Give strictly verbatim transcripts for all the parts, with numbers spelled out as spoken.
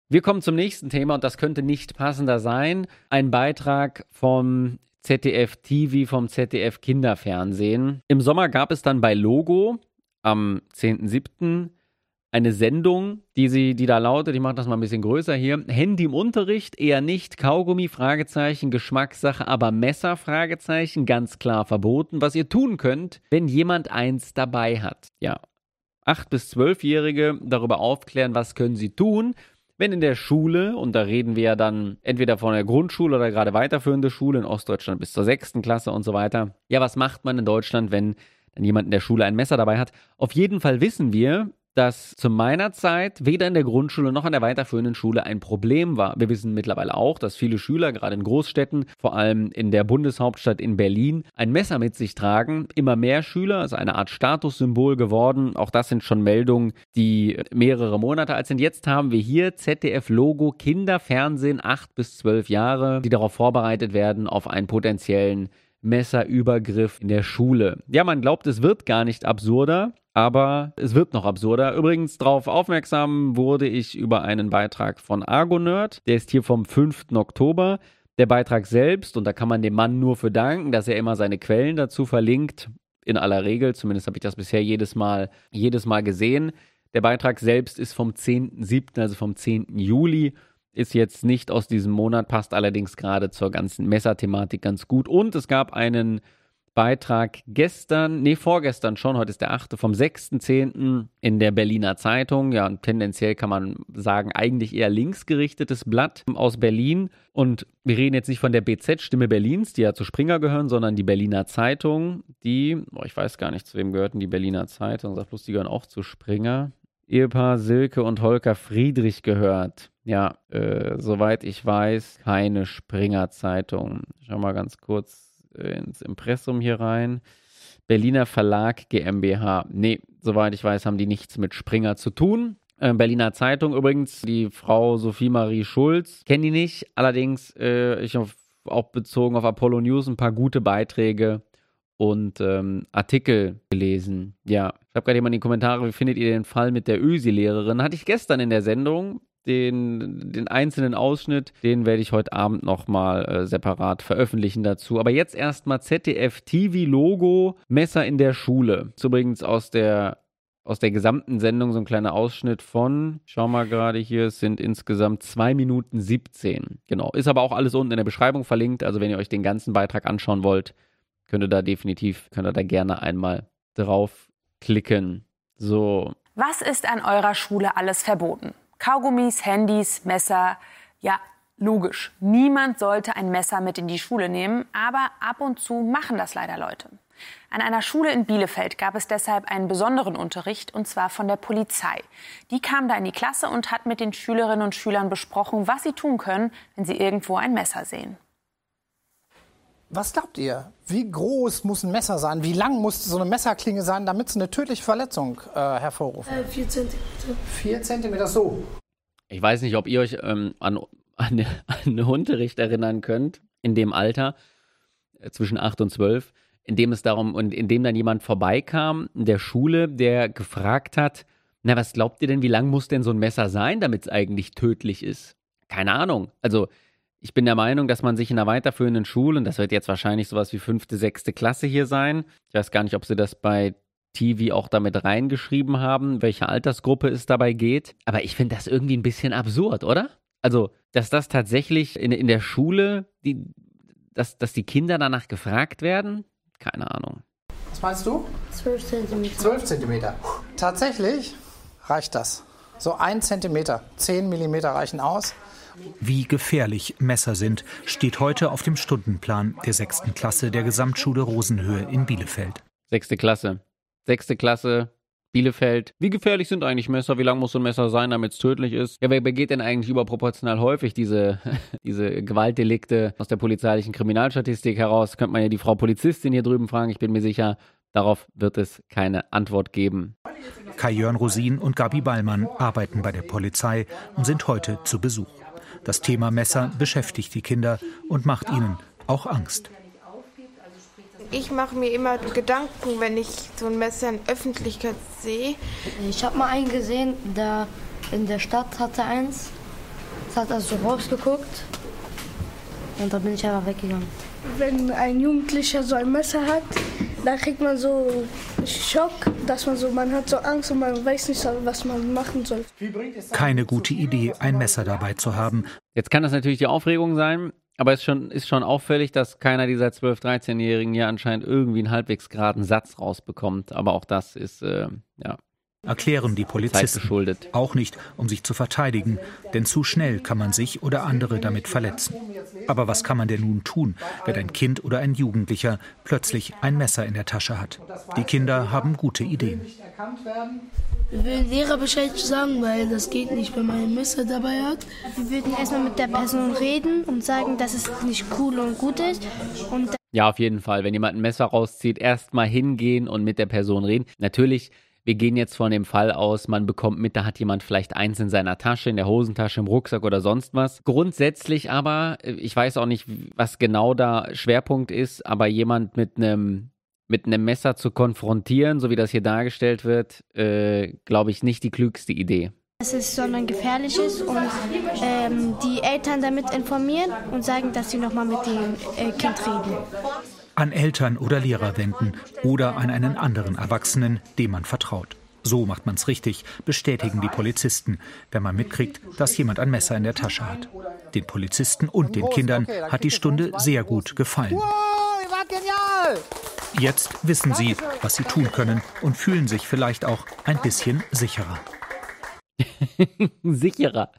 Wir kommen zum nächsten Thema und das könnte nicht passender sein. Ein Beitrag vom Z D F T V, vom Z D F Kinderfernsehen. Im Sommer gab es dann bei Logo am zehnten siebten eine Sendung, die sie, die da lautet, ich mache das mal ein bisschen größer hier, Handy im Unterricht, eher nicht, Kaugummi, Fragezeichen, Geschmackssache, aber Messer, Fragezeichen, ganz klar verboten, was ihr tun könnt, wenn jemand eins dabei hat. Ja, acht- bis zwölfjährige darüber aufklären, was können sie tun, wenn in der Schule, und da reden wir ja dann entweder von der Grundschule oder gerade weiterführende Schule, in Ostdeutschland bis zur sechsten Klasse und so weiter. Ja, was macht man in Deutschland, wenn dann jemand in der Schule ein Messer dabei hat? Auf jeden Fall wissen wir, dass zu meiner Zeit weder in der Grundschule noch an der weiterführenden Schule ein Problem war. Wir wissen mittlerweile auch, dass viele Schüler, gerade in Großstädten, vor allem in der Bundeshauptstadt in Berlin, ein Messer mit sich tragen. Immer mehr Schüler, also eine Art Statussymbol geworden. Auch das sind schon Meldungen, die mehrere Monate alt sind. Jetzt haben wir hier Z D F-Logo Kinderfernsehen, acht bis zwölf Jahre, die darauf vorbereitet werden auf einen potenziellen Messerübergriff in der Schule. Ja, man glaubt, es wird gar nicht absurder, aber es wird noch absurder. Übrigens, darauf aufmerksam wurde ich über einen Beitrag von Argonerd. Der ist hier vom fünften Oktober. Der Beitrag selbst, und da kann man dem Mann nur für danken, dass er immer seine Quellen dazu verlinkt. In aller Regel, zumindest habe ich das bisher jedes Mal, jedes Mal gesehen. Der Beitrag selbst ist vom zehnten siebten, also vom zehnten Juli. Ist jetzt nicht aus diesem Monat, passt allerdings gerade zur ganzen Messerthematik ganz gut. Und es gab einen Beitrag gestern, nee, vorgestern schon, heute ist der achte, vom sechsten zehnten in der Berliner Zeitung. Ja, und tendenziell kann man sagen, eigentlich eher linksgerichtetes Blatt aus Berlin. Und wir reden jetzt nicht von der B Z, Stimme Berlins, die ja zu Springer gehören, sondern die Berliner Zeitung, die, oh, ich weiß gar nicht, zu wem gehörten die Berliner Zeitung, sag bloß, die gehören auch zu Springer. Ehepaar Silke und Holger Friedrich gehört. Ja, äh, soweit ich weiß, keine Springer-Zeitung. Schau mal ganz kurz äh, ins Impressum hier rein. Berliner Verlag GmbH. Nee, soweit ich weiß, haben die nichts mit Springer zu tun. Äh, Berliner Zeitung übrigens, die Frau Sophie Marie Schulz, kenne die nicht. Allerdings, äh, ich habe auch bezogen auf Apollo News ein paar gute Beiträge und ähm, Artikel gelesen. Ja, ich habe gerade jemand in die Kommentare, wie findet ihr den Fall mit der Ösi-Lehrerin? Hatte ich gestern in der Sendung. Den, den einzelnen Ausschnitt, den werde ich heute Abend nochmal äh, separat veröffentlichen dazu. Aber jetzt erstmal Z D F T V-Logo, Messer in der Schule. Das ist übrigens aus der, aus der gesamten Sendung so ein kleiner Ausschnitt von, schau mal gerade hier, es sind insgesamt zwei Minuten siebzehn. Genau, ist aber auch alles unten in der Beschreibung verlinkt. Also wenn ihr euch den ganzen Beitrag anschauen wollt, könnt ihr da definitiv, könnt ihr da gerne einmal draufklicken. So. Was ist an eurer Schule alles verboten? Kaugummis, Handys, Messer, ja, logisch. Niemand sollte ein Messer mit in die Schule nehmen, aber ab und zu machen das leider Leute. An einer Schule in Bielefeld gab es deshalb einen besonderen Unterricht, und zwar von der Polizei. Die kam da in die Klasse und hat mit den Schülerinnen und Schülern besprochen, was sie tun können, wenn sie irgendwo ein Messer sehen. Was glaubt ihr? Wie groß muss ein Messer sein? Wie lang muss so eine Messerklinge sein, damit es eine tödliche Verletzung äh, hervorruft? Äh, vier Zentimeter. Vier Zentimeter, so. Ich weiß nicht, ob ihr euch ähm, an, an, an einen Unterricht erinnern könnt, in dem Alter, äh, zwischen acht und zwölf, in dem es darum, und in dem dann jemand vorbeikam in der Schule, der gefragt hat, na, was glaubt ihr denn, wie lang muss denn so ein Messer sein, damit es eigentlich tödlich ist? Keine Ahnung. Also, ich bin der Meinung, dass man sich in einer weiterführenden Schule, und das wird jetzt wahrscheinlich sowas wie fünfte, sechste Klasse hier sein, ich weiß gar nicht, ob sie das bei T V auch damit reingeschrieben haben, welche Altersgruppe es dabei geht, aber ich finde das irgendwie ein bisschen absurd, oder? Also, dass das tatsächlich in, in der Schule, die, dass, dass die Kinder danach gefragt werden, keine Ahnung. Was meinst du? Zwölf Zentimeter. Zwölf Zentimeter. Tatsächlich reicht das. So ein Zentimeter, zehn Millimeter reichen aus. Wie gefährlich Messer sind, steht heute auf dem Stundenplan der sechsten Klasse der Gesamtschule Rosenhöhe in Bielefeld. Sechste Klasse. Sechste Klasse, Bielefeld. Wie gefährlich sind eigentlich Messer? Wie lang muss so ein Messer sein, damit es tödlich ist? Ja, wer begeht denn eigentlich überproportional häufig diese, diese Gewaltdelikte aus der polizeilichen Kriminalstatistik heraus? Könnte man ja die Frau Polizistin hier drüben fragen. Ich bin mir sicher, darauf wird es keine Antwort geben. Kai-Jörn Rosin und Gabi Ballmann arbeiten bei der Polizei und sind heute zu Besuch. Das Thema Messer beschäftigt die Kinder und macht ihnen auch Angst. Ich mache mir immer Gedanken, wenn ich so ein Messer in Öffentlichkeit sehe. Ich habe mal einen gesehen, der in der Stadt hatte eins. hat also rausgeguckt und dann bin ich einfach weggegangen. Wenn ein Jugendlicher so ein Messer hat, dann kriegt man so Schock, dass man so, man hat so Angst und man weiß nicht, was man machen soll. Keine gute Idee, ein Messer dabei zu haben. Jetzt kann das natürlich die Aufregung sein, aber es ist schon, ist schon auffällig, dass keiner dieser zwölf-, dreizehnjährigen hier anscheinend irgendwie einen halbwegs geraden Satz rausbekommt. Aber auch das ist, äh, ja... Erklären die Polizisten. Auch nicht, um sich zu verteidigen, denn zu schnell kann man sich oder andere damit verletzen. Aber was kann man denn nun tun, wenn ein Kind oder ein Jugendlicher plötzlich ein Messer in der Tasche hat? Die Kinder haben gute Ideen. Wir würden Lehrer Bescheid sagen, weil das geht nicht, wenn man ein Messer dabei hat. Wir würden erstmal mit der Person reden und sagen, dass es nicht cool und gut ist. Und ja, auf jeden Fall. Wenn jemand ein Messer rauszieht, erstmal hingehen und mit der Person reden. Natürlich, wir gehen jetzt von dem Fall aus, man bekommt mit, da hat jemand vielleicht eins in seiner Tasche, in der Hosentasche, im Rucksack oder sonst was. Grundsätzlich aber, ich weiß auch nicht, was genau da Schwerpunkt ist, aber jemand mit einem mit einem Messer zu konfrontieren, so wie das hier dargestellt wird, äh, glaube ich, nicht die klügste Idee. Es ist sondern gefährliches und ähm, die Eltern damit informieren und sagen, dass sie nochmal mit dem äh, Kind reden. An Eltern oder Lehrer wenden oder an einen anderen Erwachsenen, dem man vertraut. So macht man's richtig, bestätigen die Polizisten, wenn man mitkriegt, dass jemand ein Messer in der Tasche hat. Den Polizisten und den Kindern hat die Stunde sehr gut gefallen. Wow, ihr wart genial! Jetzt wissen sie, was sie tun können und fühlen sich vielleicht auch ein bisschen sicherer. Sicherer.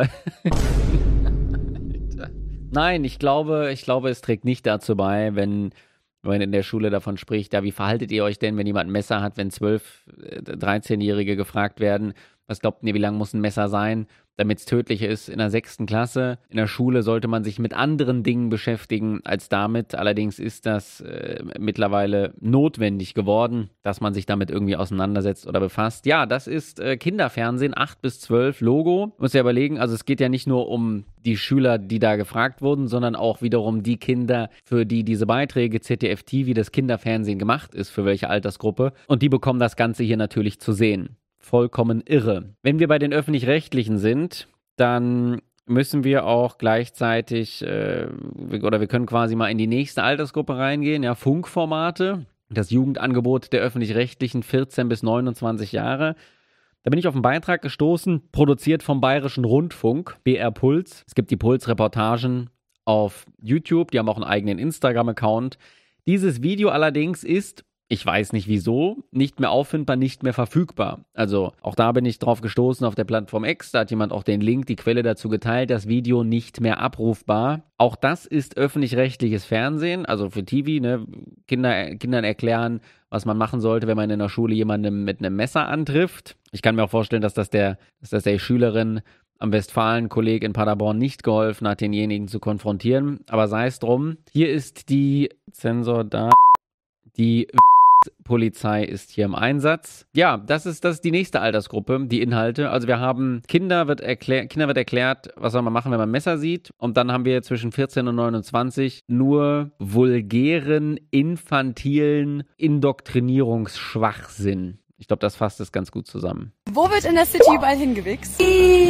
Nein, ich glaube, ich glaube, es trägt nicht dazu bei, wenn man in der Schule davon spricht, ja, wie verhaltet ihr euch denn, wenn jemand ein Messer hat, wenn zwölf-, dreizehnjährige gefragt werden, was glaubt ihr, wie lang muss ein Messer sein, damit es tödlich ist? In der sechsten Klasse, in der Schule sollte man sich mit anderen Dingen beschäftigen als damit. Allerdings ist das äh, mittlerweile notwendig geworden, dass man sich damit irgendwie auseinandersetzt oder befasst. Ja, das ist äh, Kinderfernsehen, acht bis zwölf, Logo. Muss ja überlegen, also es geht ja nicht nur um die Schüler, die da gefragt wurden, sondern auch wiederum die Kinder, für die diese Beiträge Z D F T V, das Kinderfernsehen gemacht ist, für welche Altersgruppe. Und die bekommen das Ganze hier natürlich zu sehen. Vollkommen irre. Wenn wir bei den Öffentlich-Rechtlichen sind, dann müssen wir auch gleichzeitig, äh, oder wir können quasi mal in die nächste Altersgruppe reingehen, ja, Funkformate, das Jugendangebot der Öffentlich-Rechtlichen, vierzehn bis neunundzwanzig Jahre. Da bin ich auf einen Beitrag gestoßen, produziert vom Bayerischen Rundfunk, B R Puls. Es gibt die Puls-Reportagen auf YouTube, die haben auch einen eigenen Instagram-Account. Dieses Video allerdings ist, ich weiß nicht wieso, nicht mehr auffindbar, nicht mehr verfügbar. Also auch da bin ich drauf gestoßen auf der Plattform X, da hat jemand auch den Link, die Quelle dazu geteilt, das Video nicht mehr abrufbar. Auch das ist öffentlich-rechtliches Fernsehen, also für T V, ne? Kinder, Kindern erklären, was man machen sollte, wenn man in der Schule jemanden mit einem Messer antrifft. Ich kann mir auch vorstellen, dass das der, dass das der Schülerin am Westfalen-Kolleg in Paderborn nicht geholfen hat, denjenigen zu konfrontieren. Aber sei es drum. Hier ist die Zensor da. Die Polizei ist hier im Einsatz. Ja, das ist, das ist die nächste Altersgruppe, die Inhalte. Also wir haben Kinder wird, erklär, Kinder wird erklärt, was soll man machen, wenn man ein Messer sieht. Und dann haben wir zwischen vierzehn und neunundzwanzig nur vulgären, infantilen Indoktrinierungsschwachsinn. Ich glaube, das fasst es ganz gut zusammen. Wo wird in der City überall hingewichst?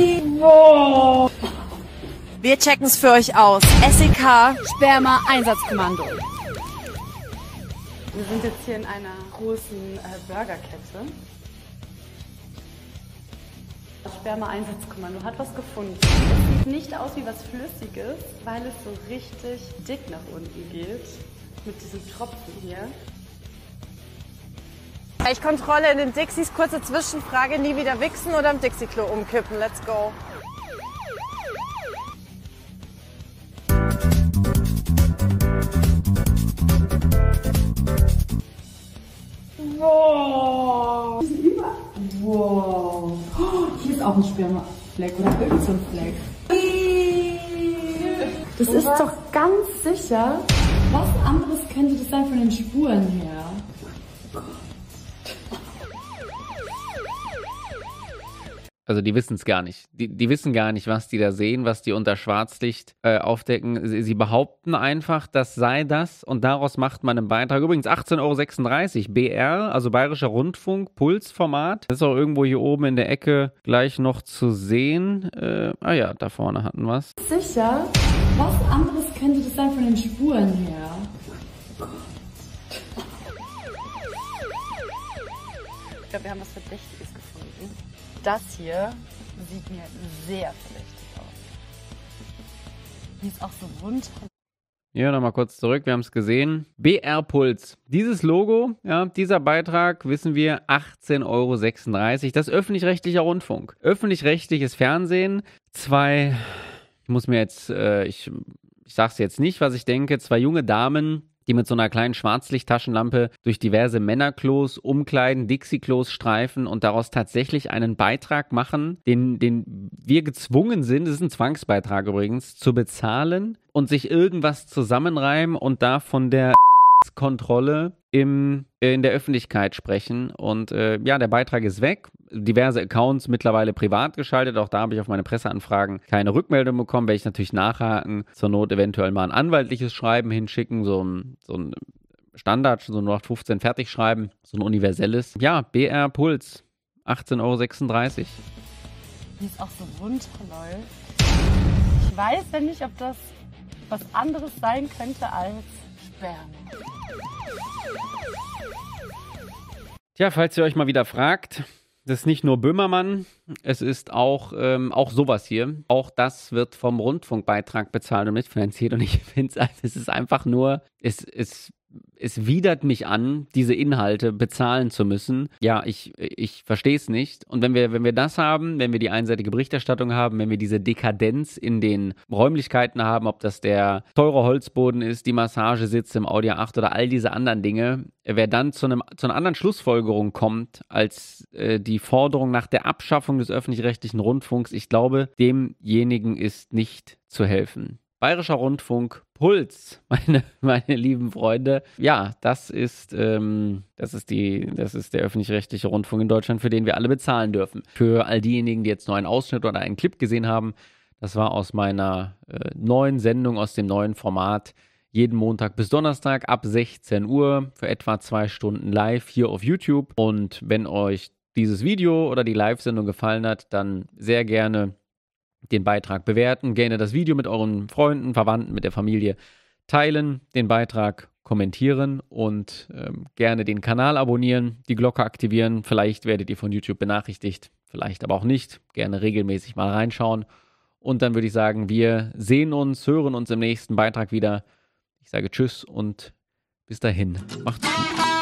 Wo? Wir checken es für euch aus. S E K, Sperma, Einsatzkommando. Wir sind jetzt hier in einer großen äh, Burgerkette. Das Sperma-Einsatzkommando hat was gefunden. Es sieht nicht aus wie was Flüssiges, weil es so richtig dick nach unten geht. Mit diesem Tropfen hier. Ich kontrolle in den Dixies. Kurze Zwischenfrage. Nie wieder wichsen oder im Dixie-Klo umkippen? Let's go. Wow. Wow. Oh, hier ist auch ein Spermafleck oder irgend so ein Fleck. Das ist doch ganz sicher. Was anderes könnte das sein von den Spuren her? Also die wissen es gar nicht. Die, die wissen gar nicht, was die da sehen, was die unter Schwarzlicht äh, aufdecken. Sie, sie behaupten einfach, das sei das und daraus macht man einen Beitrag. Übrigens achtzehn Euro sechsunddreißig, B R, also Bayerischer Rundfunk, Pulsformat. Das ist auch irgendwo hier oben in der Ecke gleich noch zu sehen. Äh, ah ja, da vorne hatten wir es. Sicher? Was anderes könnte das sein von den Spuren her? Ich glaube, wir haben was Verdächtiges gefunden. Das hier sieht mir sehr verdächtig aus. Die ist auch so rund. Ja, nochmal kurz zurück, wir haben es gesehen. B R Puls. Dieses Logo, ja, dieser Beitrag, wissen wir, achtzehn Euro sechsunddreißig. Das ist öffentlich-rechtlicher Rundfunk. Öffentlich-rechtliches Fernsehen. Zwei, ich muss mir jetzt, äh, ich, ich sag's jetzt nicht, was ich denke, zwei junge Damen, die mit so einer kleinen Schwarzlichttaschenlampe durch diverse Männerklos, Umkleiden, Dixie-Klos streifen und daraus tatsächlich einen Beitrag machen, den, den wir gezwungen sind, das ist ein Zwangsbeitrag übrigens, zu bezahlen und sich irgendwas zusammenreimen und da von der Kontrolle im, äh, in der Öffentlichkeit sprechen. Und äh, ja, der Beitrag ist weg. Diverse Accounts mittlerweile privat geschaltet. Auch da habe ich auf meine Presseanfragen keine Rückmeldung bekommen. Werde ich natürlich nachhaken. Zur Not eventuell mal ein anwaltliches Schreiben hinschicken. So ein, so ein Standard, so ein null acht fünfzehn Fertigschreiben. So ein universelles. Ja, B R Puls. achtzehn Euro sechsunddreißig. Die ist auch so rund läuft. Ich weiß ja nicht, ob das was anderes sein könnte als Sperma. Tja, falls ihr euch mal wieder fragt, das ist nicht nur Böhmermann, es ist auch, ähm, auch sowas hier. Auch das wird vom Rundfunkbeitrag bezahlt und mitfinanziert. Und ich finde es, es ist einfach nur, es, es, es widert mich an, diese Inhalte bezahlen zu müssen. Ja, ich, ich verstehe es nicht. Und wenn wir, wenn wir das haben, wenn wir die einseitige Berichterstattung haben, wenn wir diese Dekadenz in den Räumlichkeiten haben, ob das der teure Holzboden ist, die Massagesitze im Audi A acht oder all diese anderen Dinge, wer dann zu, einem, zu einer anderen Schlussfolgerung kommt als äh, die Forderung nach der Abschaffung des öffentlich-rechtlichen Rundfunks, ich glaube, demjenigen ist nicht zu helfen. Bayerischer Rundfunk, Puls, meine, meine lieben Freunde. Ja, das ist, ähm, das ist die, das ist der öffentlich-rechtliche Rundfunk in Deutschland, für den wir alle bezahlen dürfen. Für all diejenigen, die jetzt nur einen Ausschnitt oder einen Clip gesehen haben, das war aus meiner äh, neuen Sendung, aus dem neuen Format, jeden Montag bis Donnerstag ab sechzehn Uhr für etwa zwei Stunden live hier auf YouTube. Und wenn euch dieses Video oder die Live-Sendung gefallen hat, dann sehr gerne den Beitrag bewerten, gerne das Video mit euren Freunden, Verwandten, mit der Familie teilen, den Beitrag kommentieren und ähm, gerne den Kanal abonnieren, die Glocke aktivieren. Vielleicht werdet ihr von YouTube benachrichtigt, vielleicht aber auch nicht. Gerne regelmäßig mal reinschauen. Und dann würde ich sagen, wir sehen uns, hören uns im nächsten Beitrag wieder. Ich sage Tschüss und bis dahin. Macht's gut.